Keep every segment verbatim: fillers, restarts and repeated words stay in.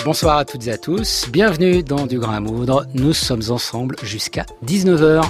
Bonsoir à toutes et à tous, bienvenue dans Du Grain à Moudre, nous sommes ensemble jusqu'à dix-neuf heures.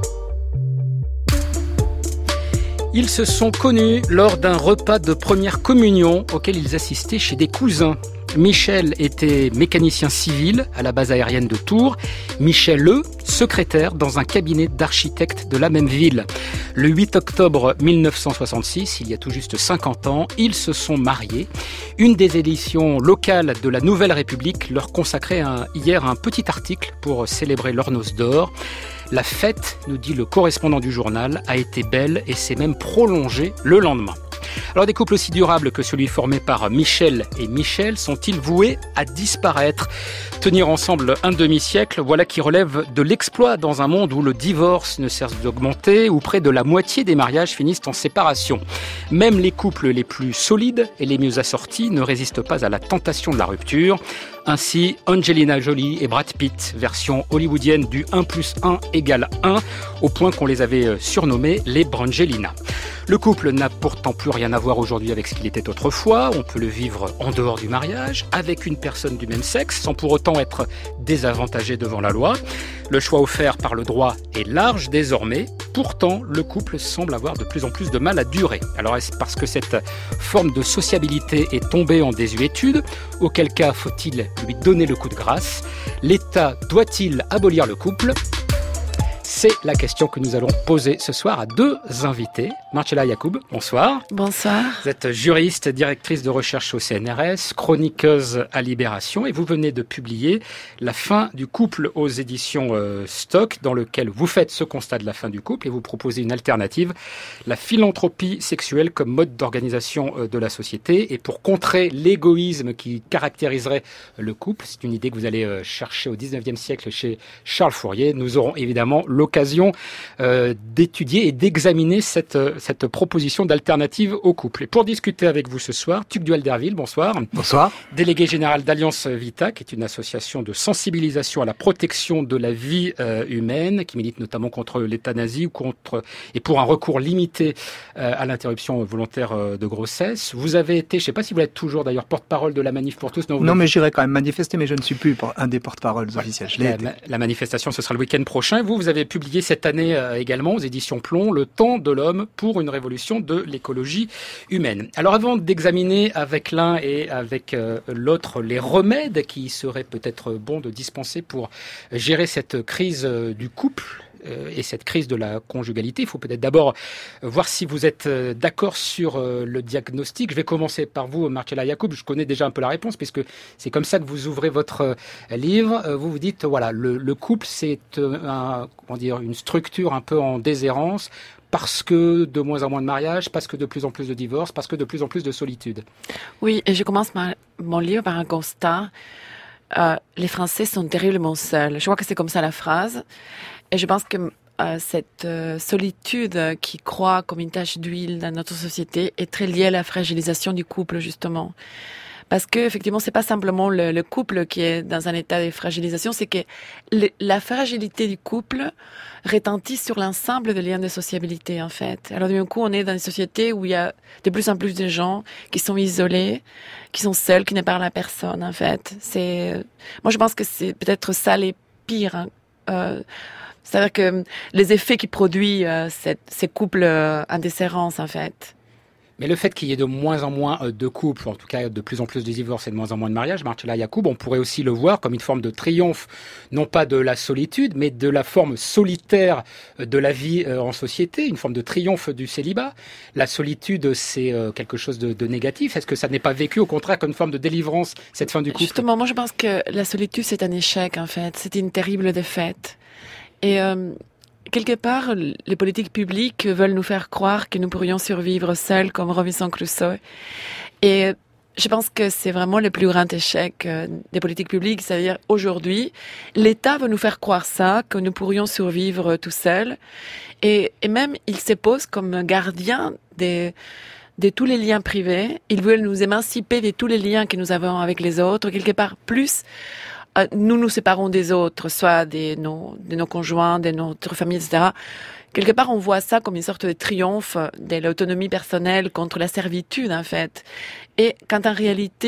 Ils se sont connus lors d'un repas de première communion auquel ils assistaient chez des cousins. Michel était mécanicien civil à la base aérienne de Tours. Michel Le, secrétaire dans un cabinet d'architectes de la même ville. Le huit octobre mille neuf cent soixante-six, il y a tout juste cinquante ans, ils se sont mariés. Une des éditions locales de la Nouvelle République leur consacrait un, hier un petit article pour célébrer leur noce d'or. La fête, nous dit le correspondant du journal, a été belle et s'est même prolongée le lendemain. Alors des couples aussi durables que celui formé par Michel et Michel sont-ils voués à disparaître ? Tenir ensemble un demi-siècle, voilà qui relève de l'exploit dans un monde où le divorce ne cesse d'augmenter, où près de la moitié des mariages finissent en séparation. Même les couples les plus solides et les mieux assortis ne résistent pas à la tentation de la rupture. Ainsi, Angelina Jolie et Brad Pitt, version hollywoodienne du un plus un égale un, au point qu'on les avait surnommés les Brangelina. Le couple n'a pourtant plus rien à voir aujourd'hui avec ce qu'il était autrefois. On peut le vivre en dehors du mariage, avec une personne du même sexe, sans pour autant être désavantagé devant la loi. Le choix offert par le droit est large désormais. Pourtant, le couple semble avoir de plus en plus de mal à durer. Alors est-ce parce que cette forme de sociabilité est tombée en désuétude ? Auquel cas faut-il lui donner le coup de grâce ? L'État doit-il abolir le couple ? C'est la question que nous allons poser ce soir à deux invités. Marcella Yacoub, bonsoir. Bonsoir. Vous êtes juriste, directrice de recherche au C N R S, chroniqueuse à Libération et vous venez de publier La fin du couple aux éditions euh, Stock, dans lequel vous faites ce constat de la fin du couple et vous proposez une alternative, la philanthropie sexuelle comme mode d'organisation euh, de la société. Et pour contrer l'égoïsme qui caractériserait le couple, c'est une idée que vous allez euh, chercher au dix-neuvième siècle chez Charles Fourier. Nous aurons évidemment l'occasion euh, d'étudier et d'examiner cette, cette proposition d'alternative au couple. Et pour discuter avec vous ce soir, Tuc Duhalderville, bonsoir. Bonsoir. Délégué général d'Alliance Vita, qui est une association de sensibilisation à la protection de la vie euh, humaine, qui milite notamment contre l'euthanasie ou contre, et pour un recours limité euh, à l'interruption volontaire euh, de grossesse. Vous avez été, je ne sais pas si vous êtes toujours d'ailleurs porte-parole de la Manif pour tous. Non, non mais j'irai quand même manifester, mais je ne suis plus un des porte-paroles ouais, officiels. Je l'ai la, été. la manifestation, ce sera le week-end prochain. Vous, vous avez publié cette année euh, également aux éditions Plomb, Le temps de l'homme pour une révolution de l'écologie humaine. Alors avant d'examiner avec l'un et avec euh, l'autre les remèdes qui seraient peut-être bons de dispenser pour gérer cette crise euh, du couple, et cette crise de la conjugalité, il faut peut-être d'abord voir si vous êtes d'accord sur le diagnostic. Je vais commencer par vous, Marcella Yacoub. Je connais déjà un peu la réponse, puisque c'est comme ça que vous ouvrez votre livre. Vous vous dites, voilà, le, le couple, c'est un, comment dire, une structure un peu en déshérence, parce que de moins en moins de mariages, parce que de plus en plus de divorces, parce que de plus en plus de solitude. Oui, et je commence ma, mon livre par un constat. Euh, les Français sont terriblement seuls. Je crois que c'est comme ça la phrase. Et je pense que euh, cette euh, solitude qui croît comme une tache d'huile dans notre société est très liée à la fragilisation du couple, justement. Parce que, effectivement, c'est pas simplement le, le couple qui est dans un état de fragilisation, c'est que le, la fragilité du couple retentit sur l'ensemble des liens de sociabilité, en fait. Alors, d'un coup, on est dans une société où il y a de plus en plus de gens qui sont isolés, qui sont seuls, qui ne parlent à personne, en fait. C'est, moi, je pense que c'est peut-être ça les pires, hein. Euh, C'est-à-dire que les effets qui produisent euh, cette, ces couples euh, en déshérence, en fait. Mais le fait qu'il y ait de moins en moins de couples, en tout cas de plus en plus de divorces et de moins en moins de mariages, Marcella Yacoub, on pourrait aussi le voir comme une forme de triomphe, non pas de la solitude, mais de la forme solitaire de la vie en société, une forme de triomphe du célibat. La solitude, c'est quelque chose de, de négatif. Est-ce que ça n'est pas vécu, au contraire, comme une forme de délivrance, cette fin du couple ? Justement, moi je pense que la solitude, c'est un échec, en fait. C'est une terrible défaite. Et euh, quelque part, les politiques publiques veulent nous faire croire que nous pourrions survivre seuls comme Robinson Crusoe. Et je pense que c'est vraiment le plus grand échec des politiques publiques. C'est-à-dire, aujourd'hui, l'État veut nous faire croire ça, que nous pourrions survivre tout seuls. Et, et même, il se pose comme gardien des... de tous les liens privés. Ils veulent nous émanciper de tous les liens que nous avons avec les autres. Quelque part, plus euh, nous nous séparons des autres, soit de nos, de nos conjoints, de notre famille, et cetera. Quelque part, on voit ça comme une sorte de triomphe de l'autonomie personnelle contre la servitude, en fait. Et quand en réalité,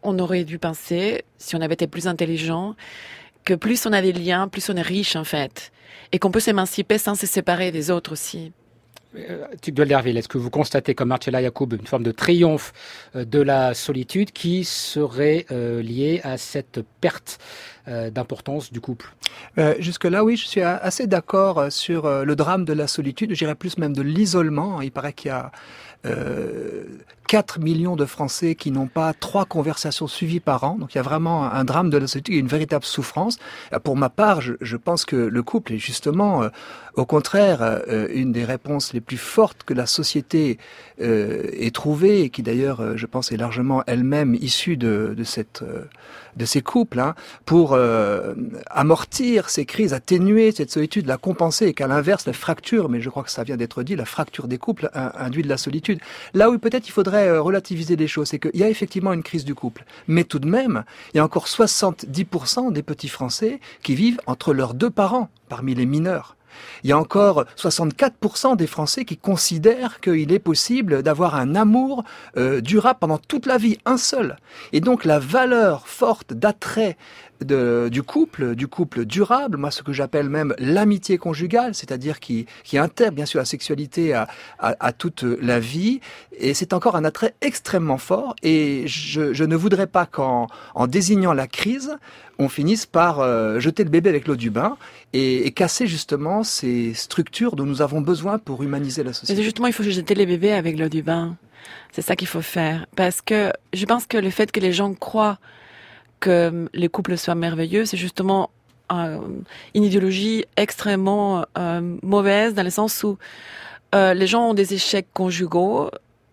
on aurait dû penser, si on avait été plus intelligent, que plus on a des liens, plus on est riche en fait, et qu'on peut s'émanciper sans se séparer des autres aussi. Euh, Tugdual d'Herville, est-ce que vous constatez comme Marcella Yacoub une forme de triomphe euh, de la solitude qui serait euh, liée à cette perte euh, d'importance du couple? euh, Jusque-là, oui, je suis assez d'accord sur euh, le drame de la solitude, je dirais plus même de l'isolement. Il paraît qu'il y a euh, quatre millions de Français qui n'ont pas trois conversations suivies par an. Donc il y a vraiment un drame de la solitude, une véritable souffrance. Pour ma part, je, je pense que le couple est justement, euh, au contraire, euh, une des réponses les plus fortes que la société euh, ait trouvées, et qui d'ailleurs, euh, je pense, est largement elle-même issue de, de, cette, euh, de ces couples, hein, pour euh, amortir ces crises, atténuer cette solitude, la compenser, et qu'à l'inverse, la fracture, mais je crois que ça vient d'être dit, la fracture des couples induit de la solitude. Là où peut-être il faudrait relativiser les choses, c'est qu'il y a effectivement une crise du couple. Mais tout de même, il y a encore soixante-dix pour cent des petits Français qui vivent entre leurs deux parents, parmi les mineurs. Il y a encore soixante-quatre pour cent des Français qui considèrent qu'il est possible d'avoir un amour euh, durable pendant toute la vie, un seul. Et donc la valeur forte d'attrait de, du couple, du couple durable, moi ce que j'appelle même l'amitié conjugale, c'est-à-dire qui, qui intègre bien sûr la sexualité à, à, à toute la vie, et c'est encore un attrait extrêmement fort, et je, je ne voudrais pas qu'en en désignant la crise, on finisse par euh, jeter le bébé avec l'eau du bain et, et casser justement ces structures dont nous avons besoin pour humaniser la société. Mais justement, il faut jeter les bébés avec l'eau du bain. C'est ça qu'il faut faire. Parce que je pense que le fait que les gens croient que les couples soient merveilleux, c'est justement euh, une idéologie extrêmement euh, mauvaise, dans le sens où euh, les gens ont des échecs conjugaux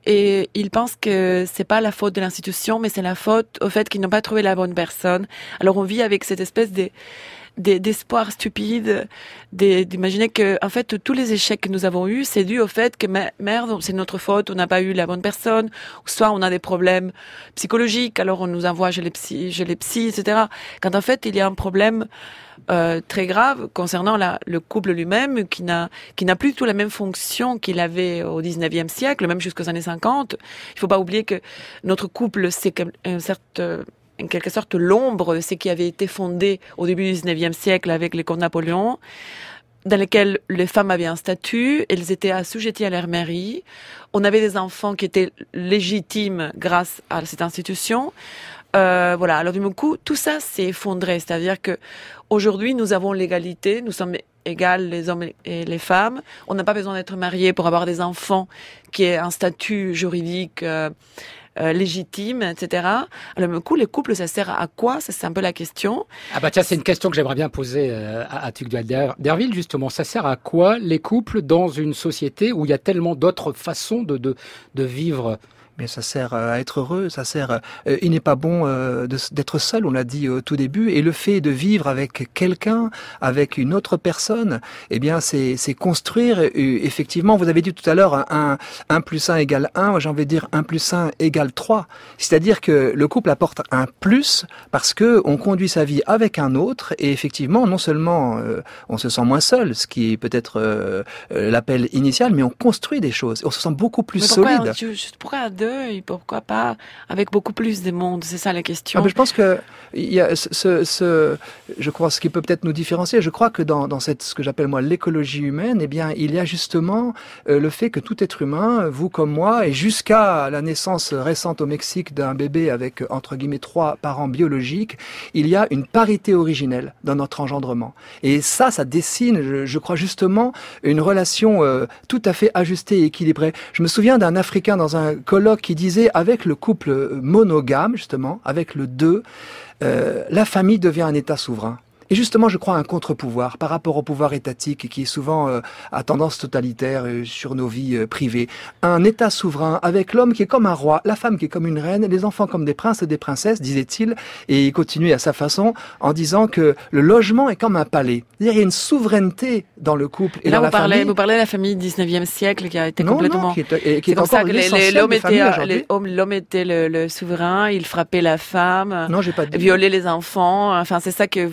et ils pensent que c'est pas la faute de l'institution, mais c'est la faute au fait qu'ils n'ont pas trouvé la bonne personne. Alors on vit avec cette espèce de d'espoir stupide, d'imaginer que, en fait, tous les échecs que nous avons eus, c'est dû au fait que, merde, c'est notre faute, on n'a pas eu la bonne personne, ou soit on a des problèmes psychologiques, alors on nous envoie chez les psys, chez les psys, et cetera. Quand en fait, il y a un problème euh, très grave concernant la, le couple lui-même, qui n'a qui n'a plus du tout la même fonction qu'il avait au dix-neuvième siècle, même jusqu'aux années cinquante. Il faut pas oublier que notre couple, c'est une certaine en quelque sorte l'ombre de ce qui avait été fondé au début du dix-neuvième siècle avec les cours de Napoléon, dans lesquels les femmes avaient un statut, elles étaient assujetties à leur mari, on avait des enfants qui étaient légitimes grâce à cette institution. Euh, voilà. Alors du coup, tout ça s'est effondré, c'est-à-dire que aujourd'hui nous avons l'égalité, nous sommes égales les hommes et les femmes, on n'a pas besoin d'être mariés pour avoir des enfants, qui est un statut juridique euh, Euh, légitime, et cetera. Alors, du coup, les couples, ça sert à quoi? Ça, c'est un peu la question. Ah bah tiens, c'est une question que j'aimerais bien poser euh, à, à Tugdual d'Herville, justement. Ça sert à quoi, les couples, dans une société où il y a tellement d'autres façons de, de, de vivre? Mais ça sert à être heureux, ça sert. Euh, il n'est pas bon euh, d'être seul, on l'a dit au tout début, et le fait de vivre avec quelqu'un, avec une autre personne, eh bien, c'est construire. Et, effectivement, vous avez dit tout à l'heure, un, un plus un égale un. Moi, j'ai envie de dire un plus un égale trois. C'est-à-dire que le couple apporte un plus parce que on conduit sa vie avec un autre, et effectivement, non seulement euh, on se sent moins seul, ce qui est peut-être euh, l'appel initial, mais on construit des choses. On se sent beaucoup plus mais pourquoi, solide. Je, je, pourquoi à deux? Et pourquoi pas avec beaucoup plus de monde? C'est ça la question. Ah ben je pense que il y a ce, ce, je crois, ce qui peut peut-être nous différencier. Je crois que dans, dans cette, ce que j'appelle moi l'écologie humaine, eh bien, il y a justement euh, le fait que tout être humain, vous comme moi, et jusqu'à la naissance récente au Mexique d'un bébé avec entre guillemets trois parents biologiques, il y a une parité originelle dans notre engendrement. Et ça, ça dessine, je, je crois justement, une relation euh, tout à fait ajustée et équilibrée. Je me souviens d'un Africain dans un colloque qui disait, avec le couple monogame, justement, avec le deux, euh, la famille devient un État souverain. Et justement, je crois à un contre-pouvoir par rapport au pouvoir étatique qui est souvent euh, à tendance totalitaire euh, sur nos vies euh, privées. Un État souverain avec l'homme qui est comme un roi, la femme qui est comme une reine, les enfants comme des princes et des princesses, disait-il. Et il continuait à sa façon en disant que le logement est comme un palais. C'est-à-dire, il y a une souveraineté dans le couple et, et là, dans la parlez, famille. Vous parlez de la famille du dix-neuvième siècle qui a été non, complètement... Non, qui est, qui est, est comme encore ça que l'homme était, l'homme était le, le souverain, il frappait la femme, non, j'ai pas dit. violait les enfants. Enfin, c'est ça que vous voudriez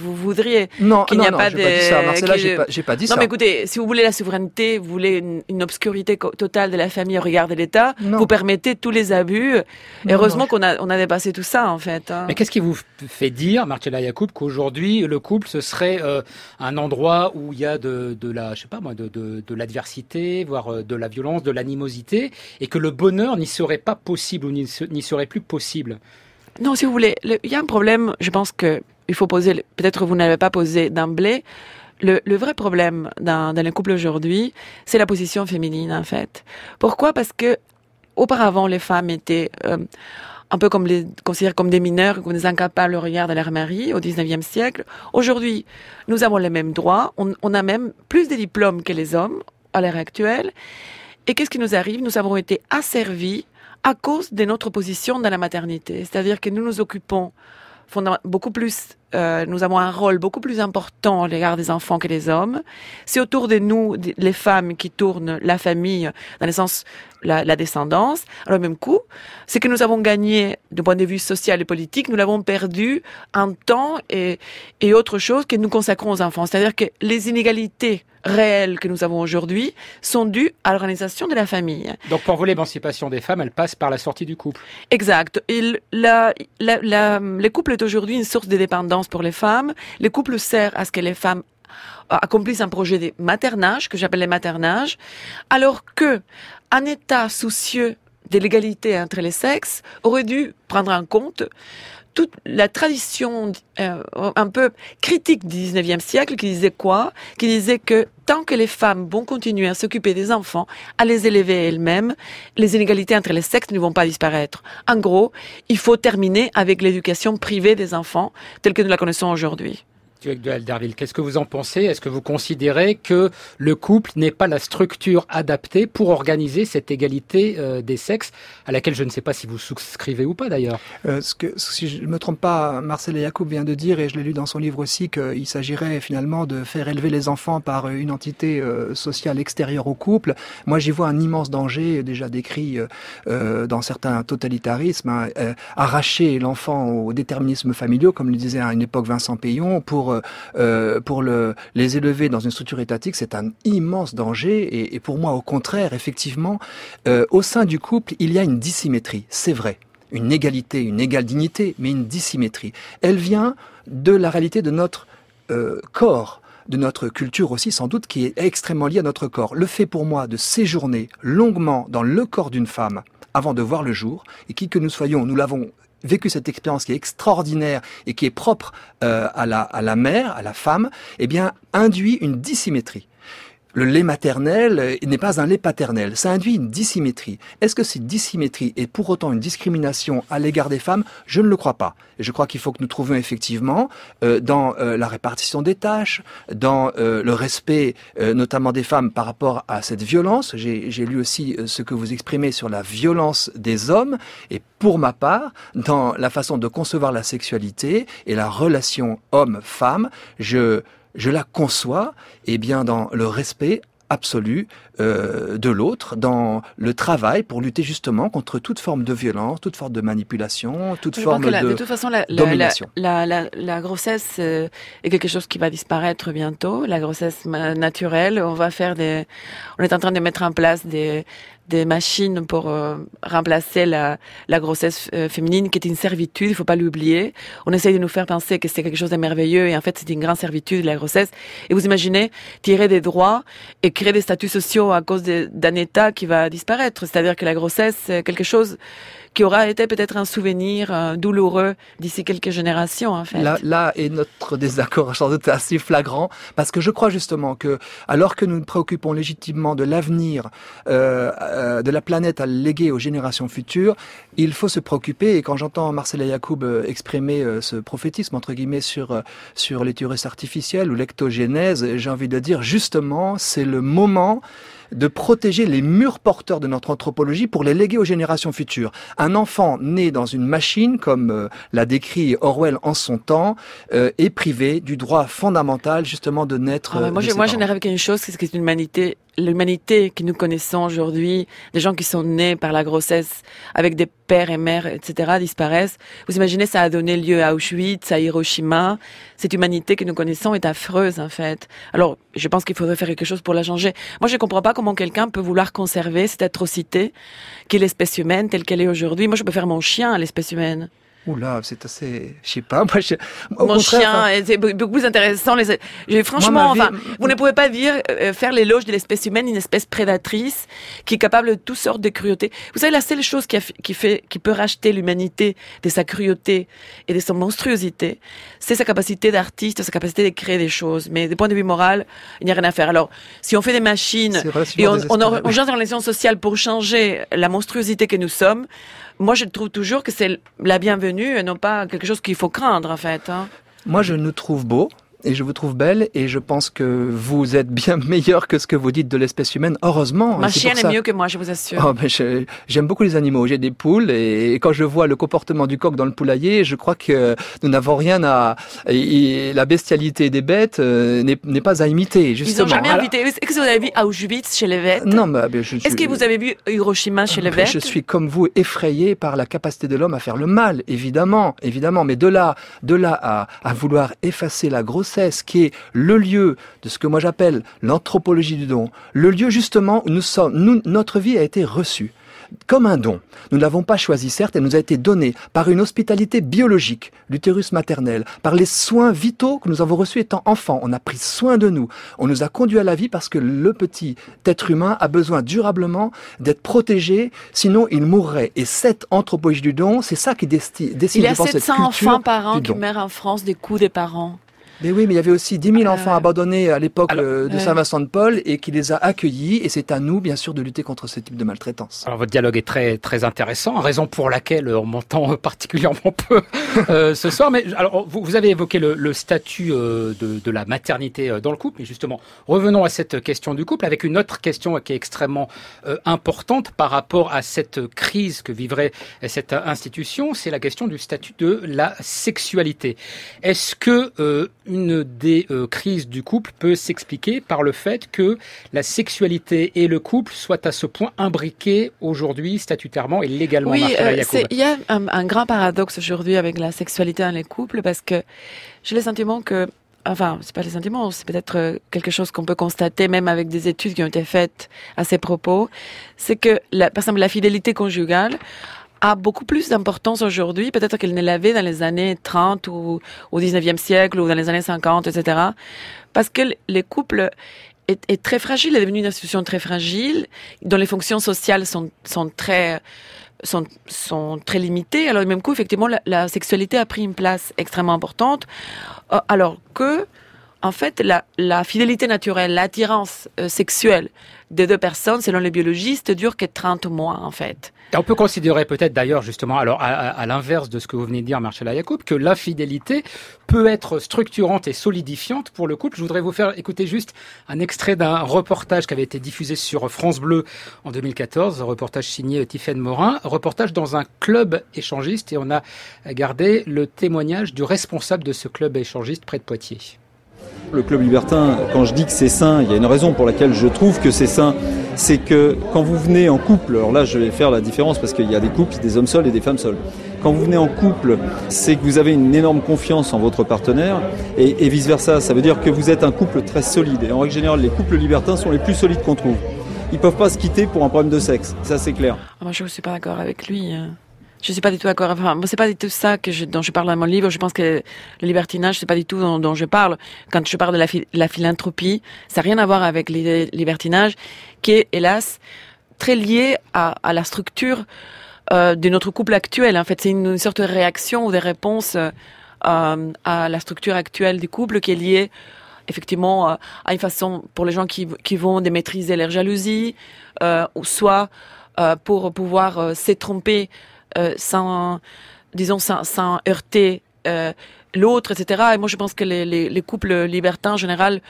diriez Non, qu'il non, n'y a non, pas j'ai de... pas dit ça. Marcella, que- j'ai pas, j'ai pas dit non, ça. mais écoutez, si vous voulez la souveraineté, vous voulez une, une obscurité co- totale de la famille au regard de l'État, Non. vous permettez tous les abus. Non, Et heureusement non. qu'on a, on a dépassé tout ça, en fait. hein. Mais qu'est-ce qui vous fait dire, Marcella Yacoub, qu'aujourd'hui le couple ce serait euh, un endroit où il y a de, de la, je sais pas moi, de, de, de l'adversité, voire euh, de la violence, de l'animosité, et que le bonheur n'y serait pas possible ou n'y se- n'y serait plus possible? Non, si vous voulez, le- il y a un problème, je pense que il faut poser, peut-être vous n'avez pas posé d'emblée, le, le vrai problème dans, dans les couples aujourd'hui, c'est la position féminine, en fait. Pourquoi? Parce que auparavant, les femmes étaient euh, un peu comme les, considérées comme des mineurs, comme des incapables au regard de leur mari au dix-neuvième siècle. Aujourd'hui, nous avons les mêmes droits, on, on a même plus de diplômes que les hommes à l'heure actuelle. Et qu'est-ce qui nous arrive? Nous avons été asservis à cause de notre position dans la maternité. C'est-à-dire que nous nous occupons fondament- beaucoup plus, euh, nous avons un rôle beaucoup plus important à l'égard des enfants que les hommes. C'est autour de nous, d- les femmes, qui tournent la famille, dans le sens la, la descendance. Alors, au même coup, c'est que nous avons gagné, du point de vue social et politique, nous l'avons perdu en temps et, et autre chose que nous consacrons aux enfants. C'est-à-dire que les inégalités réelles que nous avons aujourd'hui sont dues à l'organisation de la famille. Donc pour vous, l'émancipation des femmes, elle passe par la sortie du couple. Exact. Il, la, la, la, le couple est aujourd'hui une source de dépendance pour les femmes. Le couple sert à ce que les femmes accomplissent un projet de maternage, que j'appelle les maternages, alors que un État soucieux de l'égalité entre les sexes aurait dû prendre en compte toute la tradition euh, un peu critique du dix-neuvième siècle qui disait quoi? Qui disait que tant que les femmes vont continuer à s'occuper des enfants, à les élever elles-mêmes, les inégalités entre les sexes ne vont pas disparaître. En gros, il faut terminer avec l'éducation privée des enfants telle que nous la connaissons aujourd'hui. Duec de Alderville, qu'est-ce que vous en pensez? Est-ce que vous considérez que le couple n'est pas la structure adaptée pour organiser cette égalité euh, des sexes, à laquelle je ne sais pas si vous souscrivez ou pas d'ailleurs? Euh, ce que, si je ne me trompe pas, Marcella Yacoub vient de dire, et je l'ai lu dans son livre aussi, qu'il s'agirait finalement de faire élever les enfants par une entité euh, sociale extérieure au couple. Moi, j'y vois un immense danger, déjà décrit euh, dans certains totalitarismes, hein, euh, arracher l'enfant aux déterminismes familiaux, comme le disait à une époque Vincent Payon, pour Euh, pour le, les élever dans une structure étatique, c'est un immense danger. Et, et pour moi, au contraire, effectivement, euh, au sein du couple, il y a une dissymétrie, c'est vrai. Une égalité, une égale dignité, mais une dissymétrie. Elle vient de la réalité de notre euh, corps, de notre culture aussi, sans doute, qui est extrêmement liée à notre corps. Le fait pour moi de séjourner longuement dans le corps d'une femme avant de voir le jour, et qui que nous soyons, nous l'avons vécu cette expérience qui est extraordinaire et qui est propre euh, à la à la mère, à la femme, eh bien induit une dissymétrie. Le lait maternel n'est pas un lait paternel, ça induit une dissymétrie. Est-ce que cette dissymétrie est pour autant une discrimination à l'égard des femmes? Je ne le crois pas. Et je crois qu'il faut que nous trouvions effectivement euh, dans euh, la répartition des tâches, dans euh, le respect euh, notamment des femmes par rapport à cette violence. J'ai, j'ai lu aussi euh, ce que vous exprimez sur la violence des hommes, et pour ma part, dans la façon de concevoir la sexualité et la relation homme-femme, je je la conçois, eh bien, dans le respect absolu euh, de l'autre, dans le travail pour lutter justement contre toute forme de violence, toute forme de manipulation, toute Je forme pense que la, de, de toute façon, la, la, domination. La, la, la, la grossesse euh, est quelque chose qui va disparaître bientôt. La grossesse naturelle, on va faire des, on est en train de mettre en place des des machines pour euh, remplacer la, la grossesse euh, féminine, qui est une servitude, il faut pas l'oublier. On essaye de nous faire penser que c'est quelque chose de merveilleux, et en fait c'est une grande servitude, la grossesse. Et vous imaginez tirer des droits et créer des statuts sociaux à cause de, d'un État qui va disparaître. C'est-à-dire que la grossesse, c'est quelque chose qui aura été peut-être un souvenir euh, douloureux d'ici quelques générations, en fait. Là, là est notre désaccord sans doute assez flagrant, parce que je crois justement que, alors que nous nous préoccupons légitimement de l'avenir euh, euh, de la planète à léguer aux générations futures, il faut se préoccuper. Et quand j'entends Marcella Yacoub exprimer euh, ce prophétisme entre guillemets sur euh, sur l'utérus artificiel ou l'ectogénèse, j'ai envie de dire justement, c'est le moment de protéger les murs porteurs de notre anthropologie pour les léguer aux générations futures. Un enfant né dans une machine, comme euh, l'a décrit Orwell en son temps, euh, est privé du droit fondamental justement de naître. Ah, moi, de je, ses moi, je parents. n'arrive qu'à une chose, c'est que l'humanité, l'humanité que nous connaissons aujourd'hui, des gens qui sont nés par la grossesse avec des pères et mères, et cetera, disparaissent. Vous imaginez, ça a donné lieu à Auschwitz, à Hiroshima. Cette humanité que nous connaissons est affreuse, en fait. Alors, je pense qu'il faudrait faire quelque chose pour la changer. Moi, je comprends pas comment quelqu'un peut vouloir conserver cette atrocité qu'est l'espèce humaine telle qu'elle est aujourd'hui. Moi, je peux faire mon chien à l'espèce humaine. Oula, c'est assez, je sais pas, moi, je, au Mon contraire, chien, enfin, c'est beaucoup plus intéressant. Les, j'ai, franchement, Moi, ma enfin, vie- vous ne pouvez pas dire, euh, faire l'éloge de l'espèce humaine, une espèce prédatrice, qui est capable de toutes sortes de cruautés. Vous savez, la seule chose qui, a, qui fait, qui peut racheter l'humanité de sa cruauté et de sa monstruosité, c'est sa capacité d'artiste, sa capacité de créer des choses. Mais du point de vue moral, il n'y a rien à faire. Alors, si on fait des machines, c'est et relativement on, on, désespéré. on gère dans les sciences sociales pour changer la monstruosité que nous sommes, moi, je trouve toujours que c'est la bienvenue et non pas quelque chose qu'il faut craindre, en fait. Hein. Moi, je nous trouve beau. Et je vous trouve belle, et je pense que vous êtes bien meilleur que ce que vous dites de l'espèce humaine, heureusement. Ma Et c'est chienne pour est ça- mieux que moi, je vous assure. Oh, ben, je- j'aime beaucoup les animaux. J'ai des poules, et, et quand je vois le comportement du coq dans le poulailler, je crois que nous n'avons rien à. Et, et la bestialité des bêtes euh, n'est n'est pas à imiter. Ils Justement. n'ont jamais Alors- invité. Est-ce que vous avez vu Auschwitz chez les Vêtes? Non, mais ben, je, Est-ce que vous avez vu Hiroshima chez les Vêtes? Je suis comme vous effrayé par la capacité de l'homme à faire le mal, évidemment, évidemment. Mais de là, de là à, à vouloir effacer la grossesse, qui est le lieu de ce que moi j'appelle l'anthropologie du don, le lieu justement où nous sommes, nous, notre vie a été reçue comme un don. Nous ne l'avons pas choisi, certes, elle nous a été donnée par une hospitalité biologique, l'utérus maternel, par les soins vitaux que nous avons reçus étant enfants. On a pris soin de nous. On nous a conduits à la vie parce que le petit être humain a besoin durablement d'être protégé, sinon il mourrait. Et cette anthropologie du don, c'est ça qui desti- décide, Il y a je pense, sept cette cents culture enfants par an du qui don. meurent en France des coups des parents. Mais oui, mais il y avait aussi dix mille enfants Euh, abandonnés à l'époque alors, euh, de ouais. Saint-Vincent-de-Paul et qui les a accueillis. Et c'est à nous, bien sûr, de lutter contre ce type de maltraitance. Alors votre dialogue est très très intéressant, raison pour laquelle on m'entend particulièrement peu euh, ce soir. Mais alors vous, vous avez évoqué le, le statut euh, de, de la maternité euh, dans le couple, mais justement revenons à cette question du couple avec une autre question qui est extrêmement euh, importante par rapport à cette crise que vivrait cette institution, c'est la question du statut de la sexualité. Est-ce que euh, une des euh, crises du couple peut s'expliquer par le fait que la sexualité et le couple soient à ce point imbriqués aujourd'hui statutairement et légalement? Oui, Marcella euh, Yacoub. c'est- il y a un, un grand paradoxe aujourd'hui avec la sexualité dans les couples parce que j'ai le sentiment que, enfin, c'est pas le sentiment, c'est peut-être euh, quelque chose qu'on peut constater même avec des études qui ont été faites à ces propos, c'est que, la, par exemple, la fidélité conjugale a beaucoup plus d'importance aujourd'hui, peut-être qu'elle ne l'avait dans les années trente ou au dix-neuvième siècle ou dans les années cinquante, et cetera. Parce que les couples est, est très fragile, est devenu une institution très fragile, dont les fonctions sociales sont, sont très sont, sont très limitées. Alors, du même coup, effectivement, la, la sexualité a pris une place extrêmement importante, euh, alors que, en fait, la, la fidélité naturelle, l'attirance euh, sexuelle des deux personnes, selon les biologistes, dure que trente mois, en fait. Et on peut considérer peut-être d'ailleurs justement, alors à, à, à l'inverse de ce que vous venez de dire, Marcella Yacoub, que l'infidélité peut être structurante et solidifiante pour le couple. Je voudrais vous faire écouter juste un extrait d'un reportage qui avait été diffusé sur France Bleu en deux mille quatorze, un reportage signé Tiffaine Morin, un reportage dans un club échangiste, et on a gardé le témoignage du responsable de ce club échangiste près de Poitiers. Le club libertin, quand je dis que c'est sain, il y a une raison pour laquelle je trouve que c'est sain, c'est que quand vous venez en couple, alors là je vais faire la différence parce qu'il y a des couples, des hommes seuls et des femmes seules. Quand vous venez en couple, c'est que vous avez une énorme confiance en votre partenaire et, et vice versa. Ça veut dire que vous êtes un couple très solide. Et en règle générale, les couples libertins sont les plus solides qu'on trouve. Ils peuvent pas se quitter pour un problème de sexe, ça c'est clair. Ah, moi, je ne suis pas d'accord avec lui. Je suis pas du tout d'accord. Enfin, moi, c'est pas du tout ça que je, dont je parle dans mon livre. Je pense que le libertinage, c'est pas du tout dont, dont je parle. Quand je parle de la, phi- la philanthropie, ça n'a rien à voir avec le libertinage, qui est, hélas, très lié à, à la structure euh, de notre couple actuel. En fait, c'est une, une sorte de réaction ou de réponse euh, à la structure actuelle du couple qui est liée effectivement euh, à une façon pour les gens qui, qui vont de maîtriser leur jalousie, euh, ou soit euh, pour pouvoir euh, s'étromper Euh, sans, disons, sans, sans heurter euh, l'autre, et cetera. Et moi, je pense que les, les, les couples libertins, en général,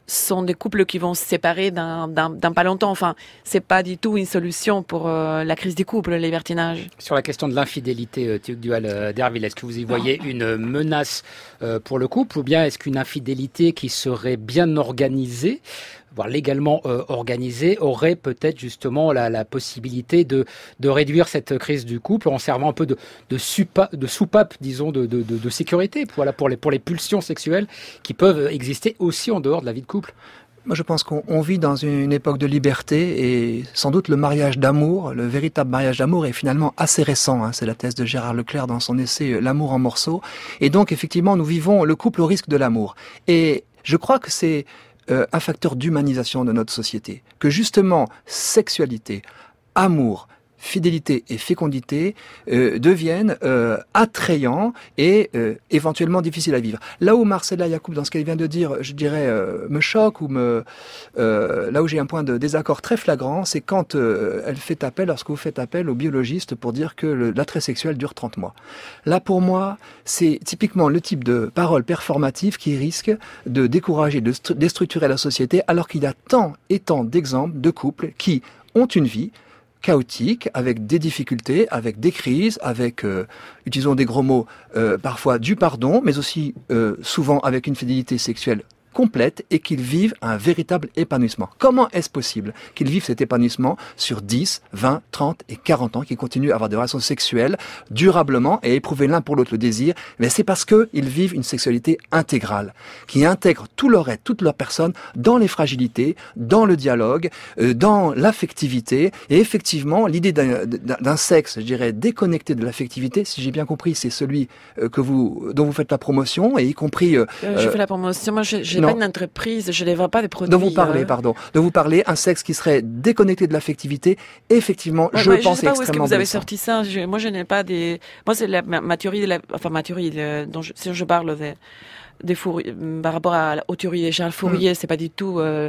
sont des couples qui vont se séparer dans, dans, dans pas longtemps. Enfin, c'est pas du tout une solution pour euh, la crise des couples, le libertinage. Sur la question de l'infidélité, euh, Tugdual euh, Derville, est-ce que vous y voyez une menace euh, pour le couple, ou bien est-ce qu'une infidélité qui serait bien organisée, voire légalement euh, organisée, aurait peut-être justement la, la possibilité de, de réduire cette crise du couple en servant un peu de, de, supa, de soupape, disons, de, de, de, de sécurité, voilà, pour les, pour les pulsions sexuelles qui peuvent exister aussi en dehors de la vie de couple? Moi, je pense qu'on on vit dans une époque de liberté et sans doute le mariage d'amour, le véritable mariage d'amour est finalement assez récent. Hein. C'est la thèse de Gérard Leclerc dans son essai « L'amour en morceaux ». Et donc, effectivement, nous vivons le couple au risque de l'amour. Et je crois que c'est euh, un facteur d'humanisation de notre société. Que justement, sexualité, amour, fidélité et fécondité euh, deviennent euh, attrayants et euh, éventuellement difficiles à vivre. Là où Marcella Yacoub, dans ce qu'elle vient de dire, je dirais, euh, me choque ou me, euh, là où j'ai un point de désaccord très flagrant, c'est quand euh, elle fait appel, lorsque vous faites appel au biologiste pour dire que le, l'attrait sexuel dure trente mois. Là, pour moi, c'est typiquement le type de parole performative qui risque de décourager, de stru- déstructurer la société, alors qu'il y a tant et tant d'exemples de couples qui ont une vie chaotique, avec des difficultés, avec des crises, avec, euh, utilisons des gros mots, euh, parfois du pardon, mais aussi euh, souvent avec une fidélité sexuelle complète et qu'ils vivent un véritable épanouissement. Comment est-ce possible qu'ils vivent cet épanouissement sur dix, vingt, trente et quarante ans, qu'ils continuent à avoir des relations sexuelles durablement et éprouver l'un pour l'autre le désir? Mais c'est parce qu'ils vivent une sexualité intégrale, qui intègre tout leur être, toute leur personne dans les fragilités, dans le dialogue, euh, dans l'affectivité. Et effectivement, l'idée d'un, d'un, d'un sexe, je dirais, déconnecté de l'affectivité, si j'ai bien compris, c'est celui euh, que vous, dont vous faites la promotion, et y compris... Euh, euh, je fais la promotion, moi j'ai, j'ai pas une entreprise, je ne vends pas des produits. De vous parler, euh... pardon. De vous parler, un sexe qui serait déconnecté de l'affectivité, effectivement, ouais, je ouais, pense je sais pas extrêmement où est-ce que vous avez blessant. sorti ça. Je, moi, je n'ai pas des... Moi, c'est la, ma, ma théorie, de la, enfin ma théorie, de, dont je, si je parle des... des Fourier, par rapport à, aux théories de Charles Fourier, mmh. c'est pas du tout euh,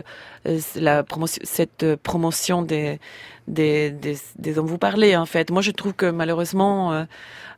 la promotion, cette promotion des, des, des, des dont vous parlez, en fait. Moi, je trouve que malheureusement... Euh,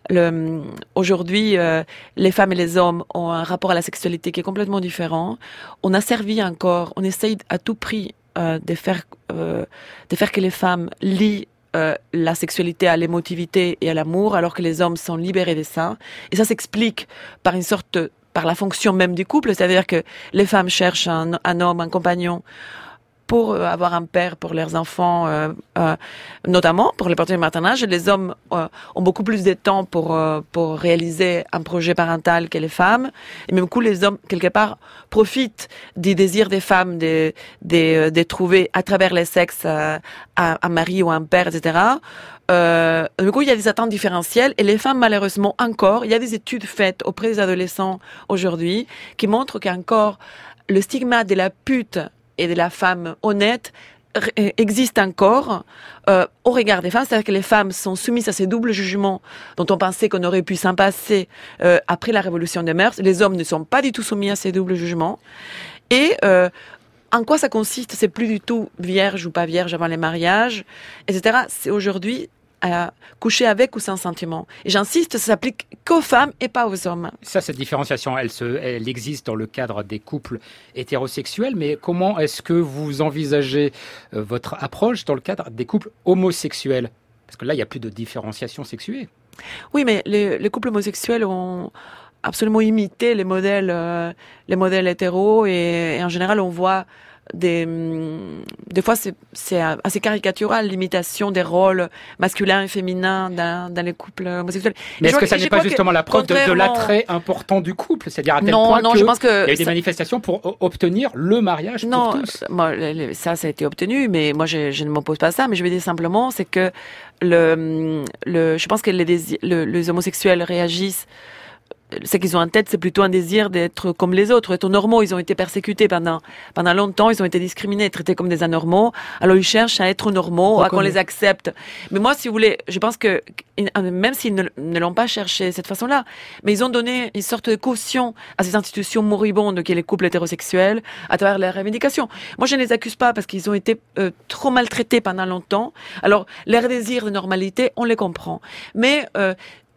Le, aujourd'hui, euh, les femmes et les hommes ont un rapport à la sexualité qui est complètement différent. On a servi encore, on essaye à tout prix euh, de faire, euh, de faire que les femmes lient euh, la sexualité à l'émotivité et à l'amour, alors que les hommes sont libérés de ça. Et ça s'explique par une sorte, par la fonction même du couple, c'est-à-dire que les femmes cherchent un, un homme, un compagnon, pour avoir un père pour leurs enfants, euh, euh, notamment pour les partenaires maternage. Les hommes euh, ont beaucoup plus de temps pour euh, pour réaliser un projet parental que les femmes. Et même coup, les hommes, quelque part, profitent du désir des femmes de, de, de trouver à travers les sexes euh, un, un mari ou un père, et cetera. Euh, du coup, il y a des attentes différentielles et les femmes, malheureusement, encore, il y a des études faites auprès des adolescents aujourd'hui qui montrent qu'encore le stigmate de la pute et de la femme honnête existe encore euh, au regard des femmes, c'est-à-dire que les femmes sont soumises à ces doubles jugements dont on pensait qu'on aurait pu s'en passer euh, après la révolution des mœurs. Les hommes ne sont pas du tout soumis à ces doubles jugements. Et euh, en quoi ça consiste? C'est plus du tout vierge ou pas vierge avant les mariages, et cetera. C'est aujourd'hui à coucher avec ou sans sentiment. Et j'insiste, ça s'applique qu'aux femmes et pas aux hommes. Ça, cette différenciation, elle, se, elle existe dans le cadre des couples hétérosexuels, mais comment est-ce que vous envisagez euh, votre approche dans le cadre des couples homosexuels? Parce que là, il n'y a plus de différenciation sexuée. Oui, mais les, les couples homosexuels ont absolument imité les modèles, euh, les modèles hétéros et, et en général, on voit des, des fois, c'est, c'est assez caricatural, l'imitation des rôles masculins et féminins dans, dans les couples homosexuels. Mais est-ce que ça n'est pas justement la preuve de, de l'attrait important du couple? C'est-à-dire à tel non, point non, que je pense que il y a eu des ça... manifestations pour obtenir le mariage non, pour tous. Moi, ça, ça a été obtenu, mais moi, je, je ne m'oppose pas à ça. Mais je vais dire simplement, c'est que le, le, je pense que les, désirs, le, les homosexuels réagissent. Ce qu'ils ont en tête, c'est plutôt un désir d'être comme les autres, d'être normaux. Ils ont été persécutés pendant pendant longtemps, ils ont été discriminés, traités comme des anormaux. Alors ils cherchent à être normaux, à qu'on les accepte. Mais moi, si vous voulez, je pense que même s'ils ne, ne l'ont pas cherché de cette façon-là, mais ils ont donné une sorte de caution à ces institutions moribondes qu'est les couples hétérosexuels à travers leurs revendications. Moi, je ne les accuse pas parce qu'ils ont été euh, trop maltraités pendant longtemps. Alors, leur désir de normalité, on les comprend. Mais euh,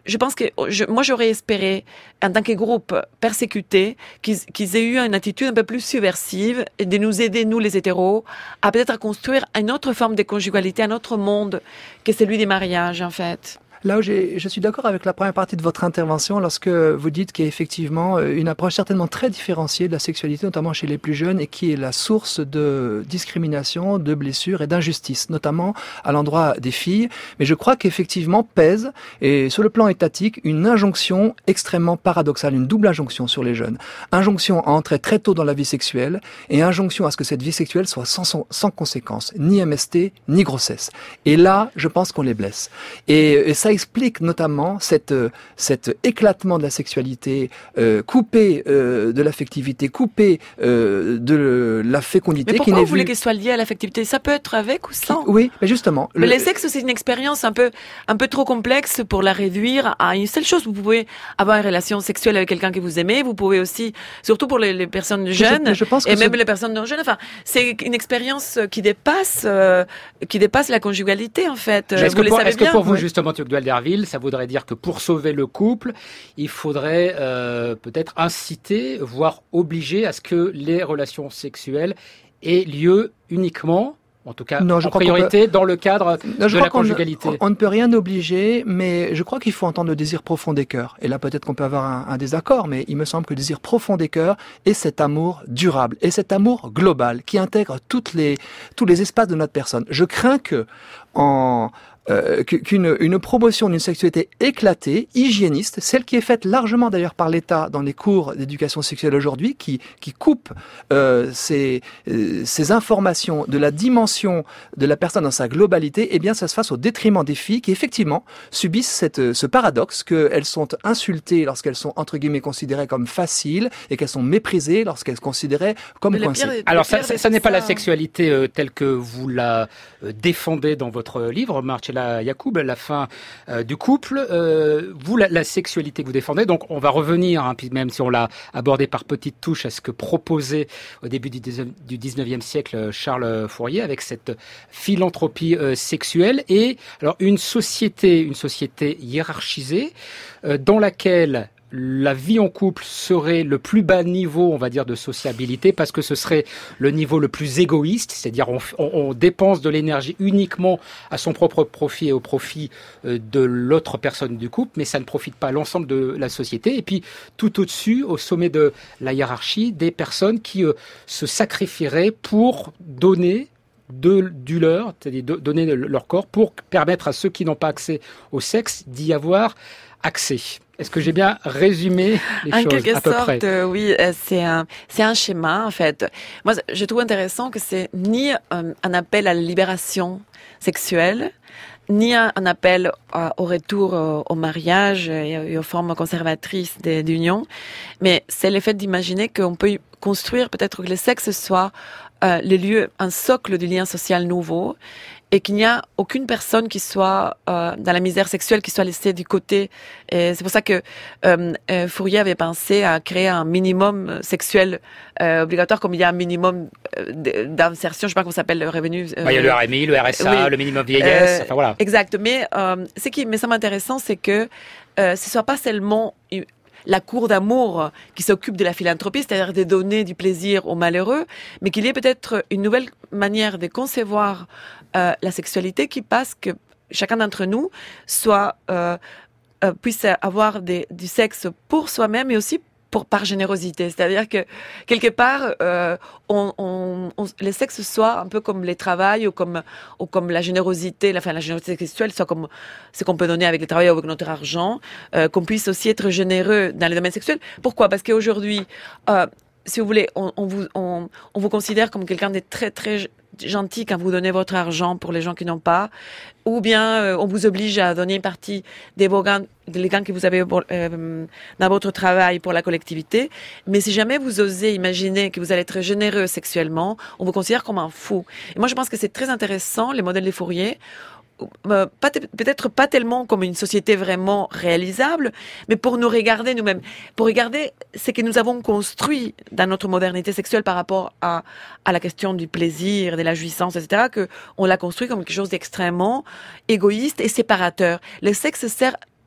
je pense que je, moi, j'aurais espéré, en tant que groupe persécuté, qu'ils, qu'ils aient eu une attitude un peu plus subversive et de nous aider, nous, les hétéros, à peut-être à construire une autre forme de conjugalité, un autre monde que celui des mariages, en fait. Là où j'ai, je suis d'accord avec la première partie de votre intervention lorsque vous dites qu'il y a effectivement une approche certainement très différenciée de la sexualité, notamment chez les plus jeunes, et qui est la source de discrimination, de blessures et d'injustice, notamment à l'endroit des filles. Mais je crois qu'effectivement pèse, et sur le plan étatique, une injonction extrêmement paradoxale, une double injonction sur les jeunes. Injonction à entrer très tôt dans la vie sexuelle et injonction à ce que cette vie sexuelle soit sans, sans conséquence, ni M S T, ni grossesse. Et là, je pense qu'on les blesse. Et, et ça explique notamment cette, cet éclatement de la sexualité, euh, coupé euh, de l'affectivité, coupé euh, de la fécondité. Mais pourquoi qui vous vu... voulez qu'elle soit liée à l'affectivité? Ça peut être avec ou sans? Qui... Oui, mais justement. Mais le... les sexes, c'est une expérience un peu, un peu trop complexe pour la réduire à une seule chose. Vous pouvez avoir une relation sexuelle avec quelqu'un que vous aimez. Vous pouvez aussi, surtout pour les, les personnes jeunes, je, je pense que et même ce... les personnes non jeunes. Enfin, c'est une expérience qui dépasse, euh, qui dépasse la conjugalité, en fait. Est-ce vous que, pour, est-ce que pour vous, oui. justement, Tugdual Derville, ça voudrait dire que pour sauver le couple, il faudrait euh, peut-être inciter, voire obliger à ce que les relations sexuelles aient lieu uniquement, en tout cas, non, je en priorité, peut... dans le cadre non, de la conjugalité. On, on ne peut rien obliger, mais je crois qu'il faut entendre le désir profond des cœurs. Et là, peut-être qu'on peut avoir un, un désaccord, mais il me semble que le désir profond des cœurs est cet amour durable, et cet amour global qui intègre toutes les, tous les espaces de notre personne. Je crains que, en... Euh, qu'une une promotion d'une sexualité éclatée, hygiéniste, celle qui est faite largement d'ailleurs par l'État dans les cours d'éducation sexuelle aujourd'hui, qui, qui coupe euh, ces, euh, ces informations de la dimension de la personne dans sa globalité, eh bien ça se fasse au détriment des filles qui effectivement subissent cette, ce paradoxe qu'elles sont insultées lorsqu'elles sont entre guillemets considérées comme faciles et qu'elles sont méprisées lorsqu'elles sont considérées comme coincées. Pire, Alors ça, ça, ça n'est pas ça... la sexualité euh, telle que vous la euh, défendez dans votre livre, Marcella Yacoub, la fin euh, du couple. Euh, vous, la, la sexualité que vous défendez, donc on va revenir, hein, puis même si on l'a abordé par petites touches, à ce que proposait au début du dix-neuvième siècle Charles Fourier avec cette philanthropie euh, sexuelle et alors une société, une société hiérarchisée euh, dans laquelle la vie en couple serait le plus bas niveau, on va dire, de sociabilité, parce que ce serait le niveau le plus égoïste, c'est-à-dire on, on, on dépense de l'énergie uniquement à son propre profit et au profit de l'autre personne du couple, mais ça ne profite pas à l'ensemble de la société. Et puis, tout au-dessus, au sommet de la hiérarchie, des personnes qui euh, se sacrifieraient pour donner de, du leur, c'est-à-dire de, donner leur corps pour permettre à ceux qui n'ont pas accès au sexe d'y avoir accès. Est-ce que j'ai bien résumé les en choses quelque à peu sorte, près? euh, oui, euh, c'est un, c'est un schéma en fait. Moi, je trouve intéressant que c'est ni un, un appel à la libération sexuelle, ni un, un appel à, au retour au, au mariage et, et aux formes conservatrices des, d'union, mais c'est le fait d'imaginer qu'on peut construire peut-être que le sexe soit euh, le lieu, un socle du lien social nouveau, et qu'il n'y a aucune personne qui soit euh, dans la misère sexuelle qui soit laissée du côté. Et c'est pour ça que euh, euh, Fourier avait pensé à créer un minimum sexuel euh, obligatoire, comme il y a un minimum euh, d'insertion, je sais pas comment ça s'appelle, le revenu. Euh, bah, il y a le R M I, le R S A, oui, le minimum vieillesse, euh, enfin voilà. Exact. Mais euh, ce qui me semble intéressant, c'est que euh, ce soit pas seulement la cour d'amour qui s'occupe de la philanthropie, c'est-à-dire de donner du plaisir aux malheureux, mais qu'il y ait peut-être une nouvelle manière de concevoir euh, la sexualité qui passe que chacun d'entre nous soit euh, euh, puisse avoir des, du sexe pour soi-même, mais aussi pour par générosité, c'est-à-dire que quelque part, euh, on, on, on, les sexes soient un peu comme les travails ou comme ou comme la générosité, la, enfin la générosité sexuelle soit comme ce qu'on peut donner avec le travail ou avec notre argent, euh, qu'on puisse aussi être généreux dans le domaine sexuel. Pourquoi? Parce qu'aujourd'hui, euh, si vous voulez, on, on vous on, on vous considère comme quelqu'un de très très gentil quand vous donnez votre argent pour les gens qui n'ont pas, ou bien euh, on vous oblige à donner une partie des vos gains, des gains que vous avez euh, dans votre travail pour la collectivité. Mais si jamais vous osez imaginer que vous allez être généreux sexuellement, on vous considère comme un fou. Et moi, je pense que c'est très intéressant, les modèles de Fourier, Euh, pas t- peut-être pas tellement comme une société vraiment réalisable, mais pour nous regarder nous-mêmes, pour regarder ce que nous avons construit dans notre modernité sexuelle par rapport à, à la question du plaisir, de la jouissance, et cetera, que on l'a construit comme quelque chose d'extrêmement égoïste et séparateur. Le sexe sert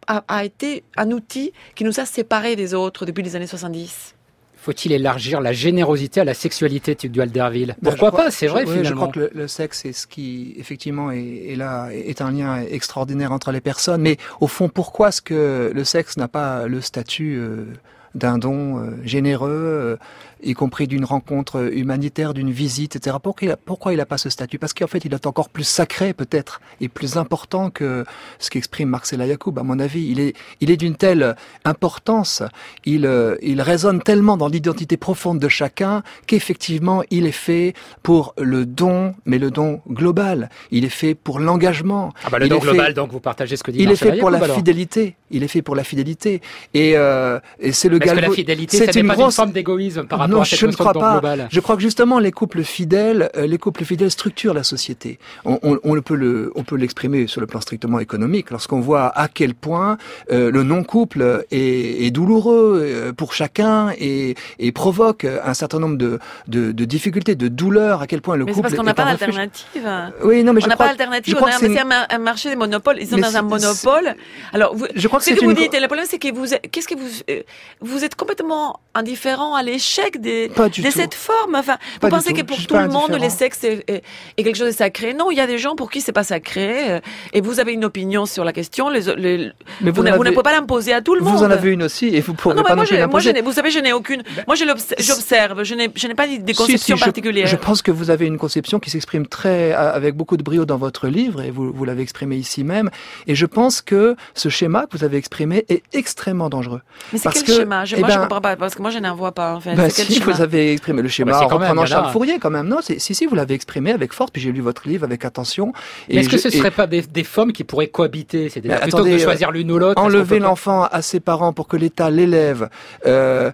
a, a été un outil qui nous a séparés des autres depuis les années soixante-dix. Faut-il élargir la générosité à la sexualité, Tuc Duhalderville? Pourquoi crois, pas? C'est vrai, je, finalement. Oui, je crois que le, le sexe est ce qui, effectivement, est, est là, est un lien extraordinaire entre les personnes. Mais au fond, pourquoi est-ce que le sexe n'a pas le statut euh, d'un don euh, généreux, euh, y compris d'une rencontre humanitaire, d'une visite, et cetera. Pourquoi il a, pourquoi il n'a pas ce statut? Parce qu'en fait, il est encore plus sacré, peut-être, et plus important que ce qu'exprime Marcella Yacoub, à mon avis. Il est, il est d'une telle importance, il, euh, il résonne tellement dans l'identité profonde de chacun qu'effectivement, il est fait pour le don, mais le don global. Il est fait pour l'engagement. Ah bah le il don est global, fait, donc vous partagez ce que dit Il Marcella est fait pour Yacoub, la alors. fidélité. Il est fait pour la fidélité. Et, euh, et c'est le Est-ce que galvo... la fidélité, c'est ça n'est une pas grosse... une forme d'égoïsme par rapport non, à cette je ne notion crois de don pas. global? Je crois que justement les couples fidèles, euh, les couples fidèles structurent la société. On, on, on peut le, on peut l'exprimer sur le plan strictement économique lorsqu'on voit à quel point euh, le non-couple est, est douloureux euh, pour chacun et, et provoque un certain nombre de, de, de difficultés, de douleurs. À quel point le mais couple c'est parce qu'on est n'a pas un refuge. d'alternative. Oui, non, mais on je n'a crois, pas d'alternative. je On crois a que c'est un, un, un marché des monopoles. Ils sont mais dans un monopole. Alors, vous, je crois que ce c'est que vous une... dites, et le problème, c'est que vous, qu'est-ce que vous, euh, vous êtes complètement indifférent à l'échec des, Pas du de tout. cette forme. Enfin, Pas vous du pensez tout. que Je pour suis tout pas le monde, indifférent. les sexes est, est, est quelque chose de sacré. Non, il y a des gens pour qui c'est pas sacré. euh, Et vous avez une opinion sur la question. Les, les, Mais vous, vous, ne, en vous ne avez... pouvez pas l'imposer à tout le monde. Vous en avez une aussi, et vous pourrez non, non, pas mais moi, non plus j'ai, moi, l'imposer. je n'ai, vous savez, je n'ai aucune. Moi, j'ai j'observe. Je n'ai, je n'ai pas des conceptions si, si, je, particulières. Je pense que vous avez une conception qui s'exprime très avec beaucoup de brio dans votre livre, et vous, vous l'avez exprimé ici même. Et je pense que ce schéma que vous avez exprimé est extrêmement dangereux. Mais c'est parce quel que, schéma je, eh Moi, ben, je comprends pas parce que moi, je n'en vois pas. En fait. Ben c'est quel si, schéma vous avez exprimé le schéma bah, en quand même, reprenant il y en a. Charles Fourier, quand même. Non, c'est, si, si, vous l'avez exprimé avec force. Puis j'ai lu votre livre avec attention. Mais est-ce que je, ce ne serait pas des, des formes qui pourraient cohabiter? C'est-à-dire Mais plutôt attendez, que de choisir l'une ou l'autre. enlever pas... l'enfant à ses parents pour que l'État l'élève. Euh,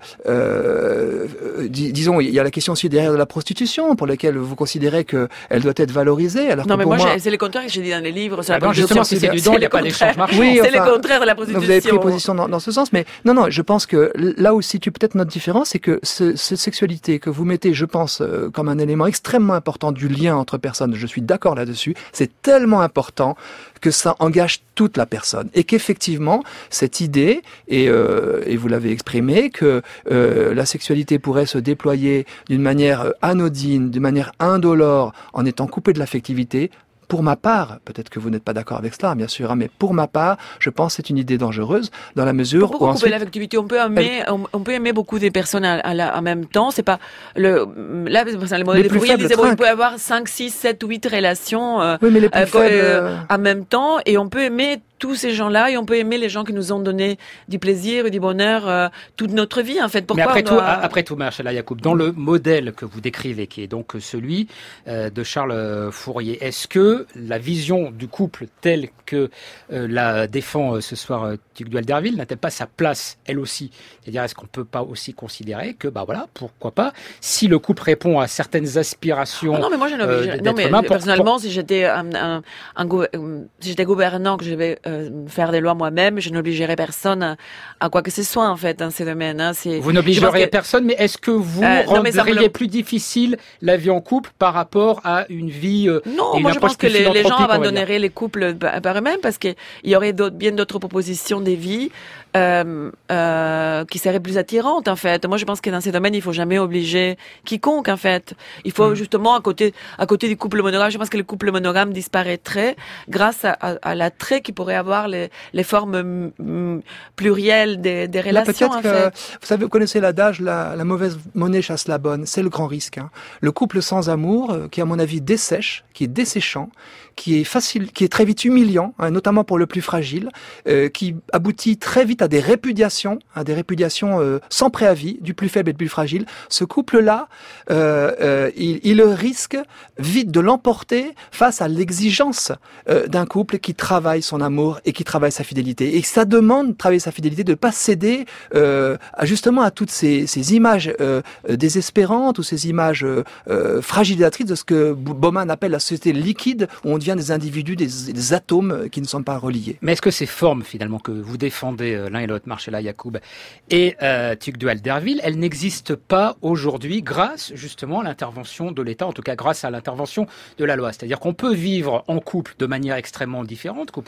euh, dis, disons, il y a la question aussi derrière de la prostitution, pour laquelle vous considérez que elle doit être valorisée. Alors non, que mais pour moi, moi, j'ai, c'est le contraire que j'ai dit dans les livres. Sur Ah la non, justement, si c'est du don, il n'y a pas d'échange marchand. Oui, c'est enfin, le contraire de la prostitution. vous avez pris position dans, dans ce sens, mais non, non, je pense que là où se situe peut-être notre différence, c'est que ce, cette sexualité que vous mettez, je pense, euh, comme un élément extrêmement important du lien entre personnes, je suis d'accord là-dessus, c'est tellement important que ça engage toute la personne. Et qu'effectivement, cette idée, et, euh, et vous l'avez exprimé, que euh, la sexualité pourrait se déployer d'une manière anodine, d'une manière indolore, en étant coupée de l'affectivité, pour ma part, peut-être que vous n'êtes pas d'accord avec cela, bien sûr, hein, mais pour ma part, je pense que c'est une idée dangereuse dans la mesure Pourquoi où couper ensuite... l'affectivité? On peut aimer, on, on peut aimer beaucoup des personnes à, à la, en même temps. C'est pas le, là, le modèle de Fourier disait, bon, il peut y avoir cinq, six, sept, huit relations, euh, oui, mais les plus euh, faibles... euh, en même temps, et on peut aimer tous ces gens-là, et on peut aimer les gens qui nous ont donné du plaisir et du bonheur euh, toute notre vie, en fait. Pourquoi Mais après on doit... tout, après tout, Marcella Yacoub, dans le modèle que vous décrivez, qui est donc celui euh, de Charles Fourier, est-ce que la vision du couple telle que euh, la défend euh, ce soir euh, Tuc Duhalderville n'a-t-elle pas sa place, elle aussi? C'est-à-dire, est-ce qu'on peut pas aussi considérer que, bah voilà, pourquoi pas, si le couple répond à certaines aspirations ah non, mais moi, je euh, non, d'être mais humain, pour- personnellement, pour- si j'étais un, un, un go- si j'étais gouvernant, que je vais euh, faire des lois moi-même, je n'obligerais personne à, à quoi que ce soit, en fait, dans ces domaines. Hein. C'est, Vous n'obligeriez que... personne, mais est-ce que vous Euh, non, mais ça me rendriez le- plus difficile la vie en couple par rapport à une vie euh, et Non, une moi je approche pense que plus les, les gens philanthropique, on va dire. abandonneraient les couples par par eux-mêmes parce qu'il y aurait d'autres, bien d'autres propositions des vies euh, euh, qui seraient plus attirantes, en fait. Moi, je pense que dans ces domaines, il faut jamais obliger quiconque, en fait. Il faut Mm. justement, à côté, à côté du couple monogame, je pense que le couple monogame disparaîtrait grâce à, à, à l'attrait qui pourrait avoir les, les formes mm, plurielles des, des Là, relations, peut-être en que, fait. vous savez, vous connaissez l'adage, la, la mauvaise monnaie chasse la bonne. C'est le grand risque. Hein. Le couple sans amour, euh, qui à mon avis dessèche, qui est desséchant, qui est facile, qui est très vite humiliant, hein, notamment pour le plus fragile, euh, qui aboutit très vite à des répudiations, à des répudiations euh, sans préavis du plus faible et du plus fragile. Ce couple-là, euh, euh, il, il risque vite de l'emporter face à l'exigence euh, d'un couple qui travaille son amour et qui travaille sa fidélité. Et ça demande de travailler sa fidélité, de ne pas céder euh, à, justement à toutes ces, ces images euh, désespérantes ou ces images euh, euh, fragilisatrices de ce que Bauman appelle la société liquide, où on devient des individus, des, des atomes qui ne sont pas reliés. Mais est-ce que ces formes, finalement, que vous défendez euh, l'un et l'autre, Marcella Yacoub et euh, Tuc Duhalderville, elles n'existent pas aujourd'hui grâce, justement, à l'intervention de l'État, en tout cas grâce à l'intervention de la loi. C'est-à-dire qu'on peut vivre en couple de manière extrêmement différente, couple homosexuel,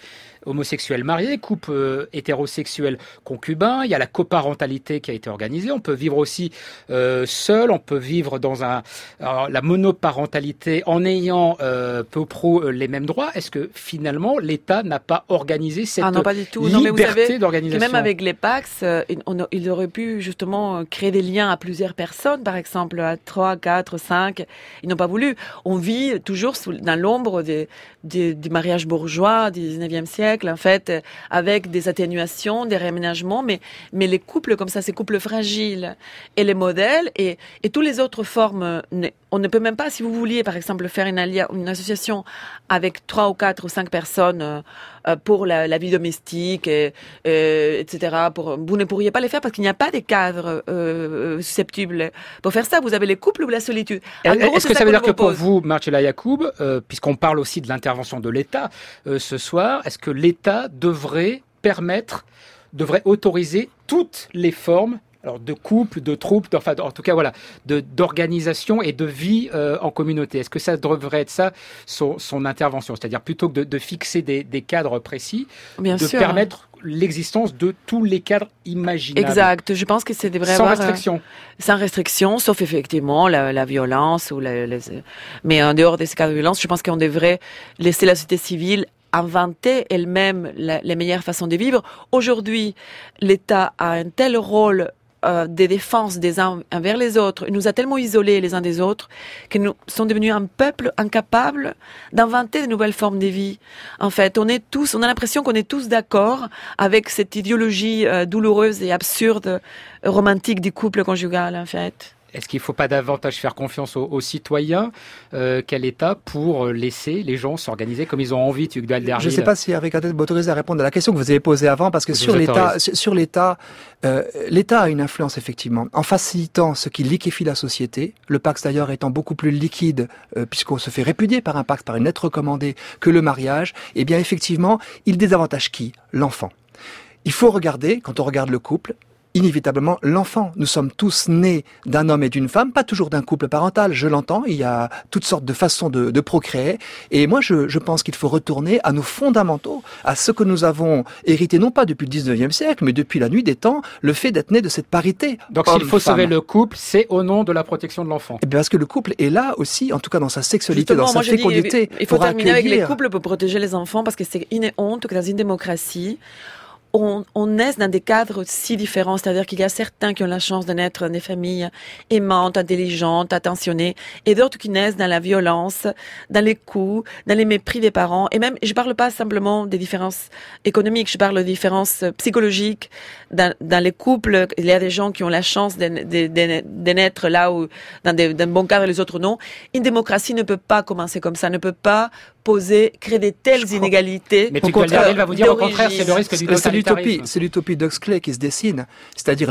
homosexuels mariés, couple euh, hétérosexuel concubin, il y a la coparentalité qui a été organisée, on peut vivre aussi euh, seul, on peut vivre dans un alors, la monoparentalité en ayant euh, peu ou prou euh, les mêmes droits. Est-ce que finalement l'État n'a pas organisé cette ah non, pas du tout. liberté non, mais vous savez d'organisation? Que même avec les Pacs, euh, on, il aurait pu justement créer des liens à plusieurs personnes, par exemple à trois, quatre, cinq. Ils n'ont pas voulu. On vit toujours sous, dans l'ombre des, des, des mariages bourgeois du dix-neuvième siècle, en fait, avec des atténuations, des réaménagements, mais, mais les couples comme ça, ces couples fragiles et les modèles et, et toutes les autres formes, on ne peut même pas, si vous vouliez, par exemple, faire une, allia, une association avec trois ou quatre ou cinq personnes euh, pour la, la vie domestique, et, et, etc. Pour, vous ne pourriez pas les faire parce qu'il n'y a pas de cadre euh, susceptible pour faire ça. Vous avez les couples ou la solitude. En Est-ce gros, que ça, ça veut dire que pour propose. vous, Marcella Yacoub, euh, puisqu'on parle aussi de l'intervention de l'État euh, ce soir, est-ce que l'État devrait permettre, devrait autoriser toutes les formes alors de couple, de troupe, enfin en tout cas voilà, de d'organisation et de vie euh, en communauté. Est-ce que ça devrait être ça son, son intervention, c'est-à-dire plutôt que de, de fixer des, des cadres précis, Bien de sûr. permettre l'existence de tous les cadres imaginables. Exact. Je pense que c'est devrait sans avoir restriction. Euh, sans restriction, sauf effectivement la, la violence ou la, les, mais en dehors de ces cas de violence, je pense qu'on devrait laisser la société civile inventer elle-même la, les meilleures façons de vivre. Aujourd'hui, l'État a un tel rôle Euh, des défenses des uns envers les autres. Il nous a tellement isolés les uns des autres que nous sommes devenus un peuple incapable d'inventer de nouvelles formes de vie. En fait, on est tous, on a l'impression qu'on est tous d'accord avec cette idéologie euh, douloureuse et absurde, euh, romantique du couple conjugal, en fait. Est-ce qu'il ne faut pas davantage faire confiance aux, aux citoyens euh, qu'à l'État pour laisser les gens s'organiser comme ils ont envie, Tugdual Derville? Je ne sais pas si Hervé Cattet m'autorise à répondre à la question que vous avez posée avant, parce que sur l'État, sur l'État, euh, l'État a une influence effectivement en facilitant ce qui liquéfie la société. Le Pacs d'ailleurs étant beaucoup plus liquide, euh, puisqu'on se fait répudier par un Pacs, par une lettre recommandée, que le mariage. Eh bien effectivement, il désavantage qui? L'enfant. Il faut regarder, quand on regarde le couple, inévitablement l'enfant. Nous sommes tous nés d'un homme et d'une femme, pas toujours d'un couple parental, je l'entends, il y a toutes sortes de façons de, de procréer, et moi je, je pense qu'il faut retourner à nos fondamentaux, à ce que nous avons hérité non pas depuis le dix-neuvième siècle, mais depuis la nuit des temps, le fait d'être né de cette parité. Donc s'il faut sauver le couple, c'est au nom de la protection de l'enfant. Et bien parce que le couple est là aussi, en tout cas dans sa sexualité, Justement, dans sa moi, fécondité. Dis, il faut terminer accueillir... avec les couples pour protéger les enfants, parce que c'est une honte que dans une démocratie, On, on naît dans des cadres si différents, c'est-à-dire qu'il y a certains qui ont la chance de naître dans des familles aimantes, intelligentes, attentionnées, et d'autres qui naissent dans la violence, dans les coups, dans les mépris des parents, et même, je parle pas simplement des différences économiques, je parle des différences psychologiques. Dans, dans les couples, il y a des gens qui ont la chance de, de, de, de naître là où, dans, des, dans un bon cadre et les autres non. Une démocratie ne peut pas commencer comme ça, ne peut pas poser, créer de telles inégalités. Mais Tugdual Derville va vous dire au contraire, c'est le risque du totalitarisme. C'est l'utopie d'Huxley qui se dessine. C'est-à-dire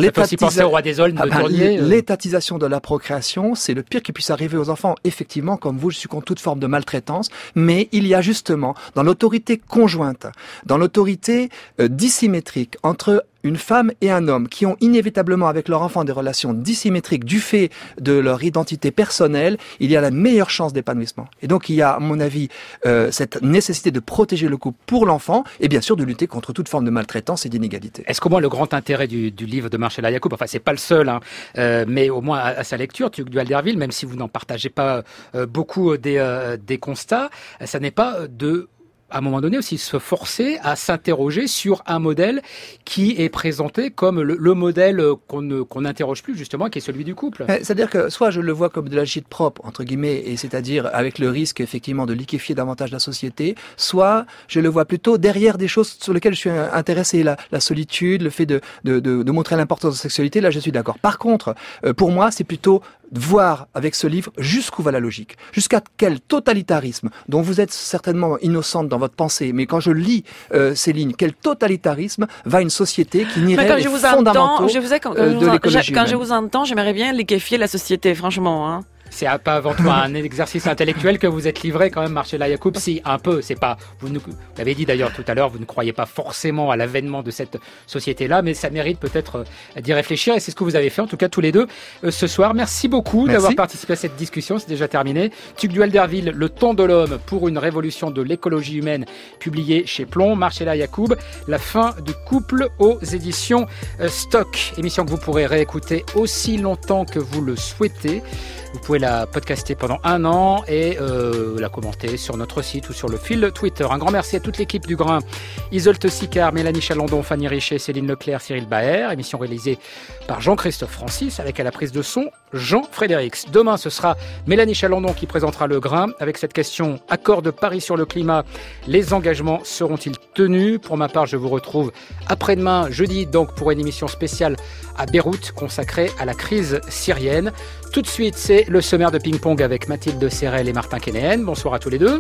l'étatisation de la procréation, c'est le pire qui puisse arriver aux enfants. Effectivement, comme vous, je suis contre toute forme de maltraitance, mais il y a justement, dans l'autorité conjointe, dans l'autorité euh, dissymétrique entre une femme et un homme qui ont inévitablement avec leur enfant des relations dissymétriques du fait de leur identité personnelle, il y a la meilleure chance d'épanouissement. Et donc il y a, à mon avis, euh, cette nécessité de protéger le couple pour l'enfant et bien sûr de lutter contre toute forme de maltraitance et d'inégalité. Est-ce qu'au moins le grand intérêt du, du livre de Marcella Yacoub, enfin c'est pas le seul, hein, euh, mais au moins à, à sa lecture, Tugdual Derville, même si vous n'en partagez pas euh, beaucoup des, euh, des constats, ça n'est pas de... à un moment donné aussi se forcer à s'interroger sur un modèle qui est présenté comme le, le modèle qu'on ne, qu'on n'interroge plus justement, qui est celui du couple. C'est-à-dire que soit je le vois comme de la gîte propre, entre guillemets, et c'est-à-dire avec le risque effectivement de liquéfier davantage la société, soit je le vois plutôt derrière des choses sur lesquelles je suis intéressé, la, la solitude, le fait de, de, de, de montrer l'importance de la sexualité, là je suis d'accord. Par contre, pour moi, c'est plutôt voir avec ce livre jusqu'où va la logique, jusqu'à quel totalitarisme, dont vous êtes certainement innocente dans votre pensée, mais quand je lis euh, ces lignes, quel totalitarisme va une société qui nierait les fondamentaux je vous ai, quand, quand, euh, je de vous, l'écologie quand humaine. je vous entends, j'aimerais bien liquéfier la société, franchement. Hein. C'est pas avant tout un exercice intellectuel que vous êtes livré quand même, Marcella Yacoub. Si, un peu, c'est pas, vous, nous, vous l'avez dit d'ailleurs tout à l'heure, vous ne croyez pas forcément à l'avènement de cette société-là, mais ça mérite peut-être d'y réfléchir et c'est ce que vous avez fait, en tout cas tous les deux, euh, ce soir. Merci beaucoup Merci. d'avoir participé à cette discussion, c'est déjà terminé. Tugdual Derville, Le temps de l'homme pour une révolution de l'écologie humaine, publié chez Plomb. Marcella Yacoub, La fin du couple aux éditions euh, Stock. Émission que vous pourrez réécouter aussi longtemps que vous le souhaitez. Vous pouvez la podcaster pendant un an et euh, la commenter sur notre site ou sur le fil Twitter. Un grand merci à toute l'équipe du Grain. Isolde Sicard, Mélanie Chalandon, Fanny Richet, Céline Leclerc, Cyril Baer. Émission réalisée par Jean-Christophe Francis avec à la prise de son Jean Frédérix. Demain, ce sera Mélanie Chalandon qui présentera le Grain avec cette question: accord de Paris sur le climat, les engagements seront-ils tenus? Pour ma part, je vous retrouve après-demain, jeudi, donc pour une émission spéciale à Beyrouth consacrée à la crise syrienne. Tout de suite, c'est le sommaire de ping-pong avec Mathilde Serrel et Martin Kénéen. Bonsoir à tous les deux.